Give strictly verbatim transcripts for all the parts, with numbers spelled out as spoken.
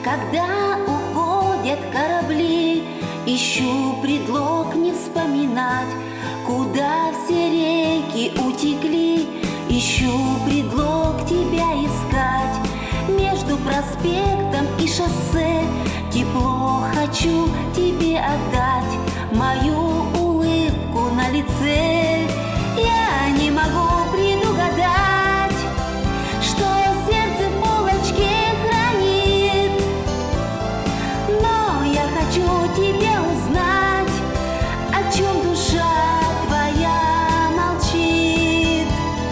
Когда уходят корабли, ищу предлог не вспоминать, куда все реки утекли. Ищу предлог тебя искать между проспектом и шоссе. Тепло хочу тебе отдать, мою улыбку на лице. Я не могу предугадать, что сердце в полочке хранит, но я хочу тебя узнать, о чем душа твоя молчит.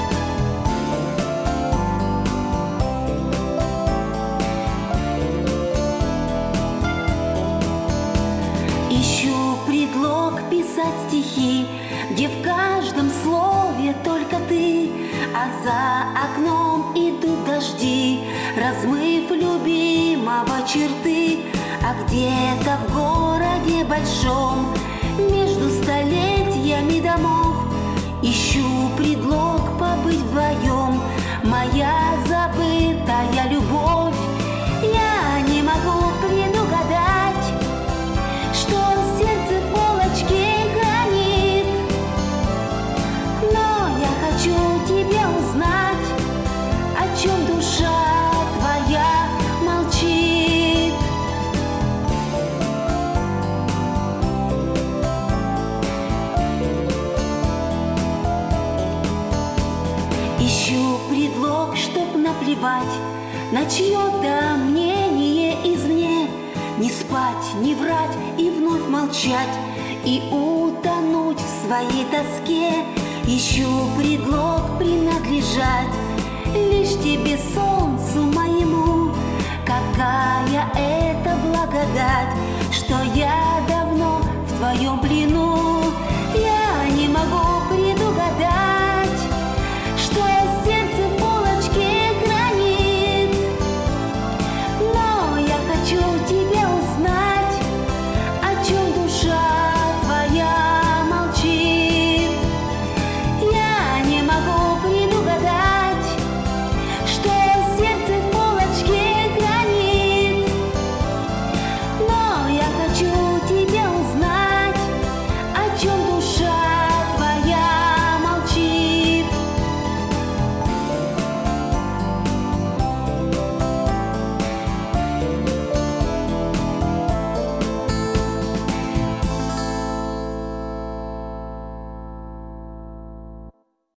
Ищу предлог писать стихи, где в каждом слове только ты, а за окном идут дожди, размыв любимого черты. А где-то в городе большом, между столетиями домов, ищу предлог побыть вдвоем, моя забытая любовь. Я не могу предугадать, что сердце в полочке хранит, но я хочу тебя узнать, о чем душа твоя молчит. Ищу предлог, чтоб наплевать на чье-то мнение извне, не спать, не врать и вновь молчать, и утонуть в своей тоске. Ищу предлог принадлежать лишь тебе, солнцу моему. Какая это благодать, что я давно в твоем плену.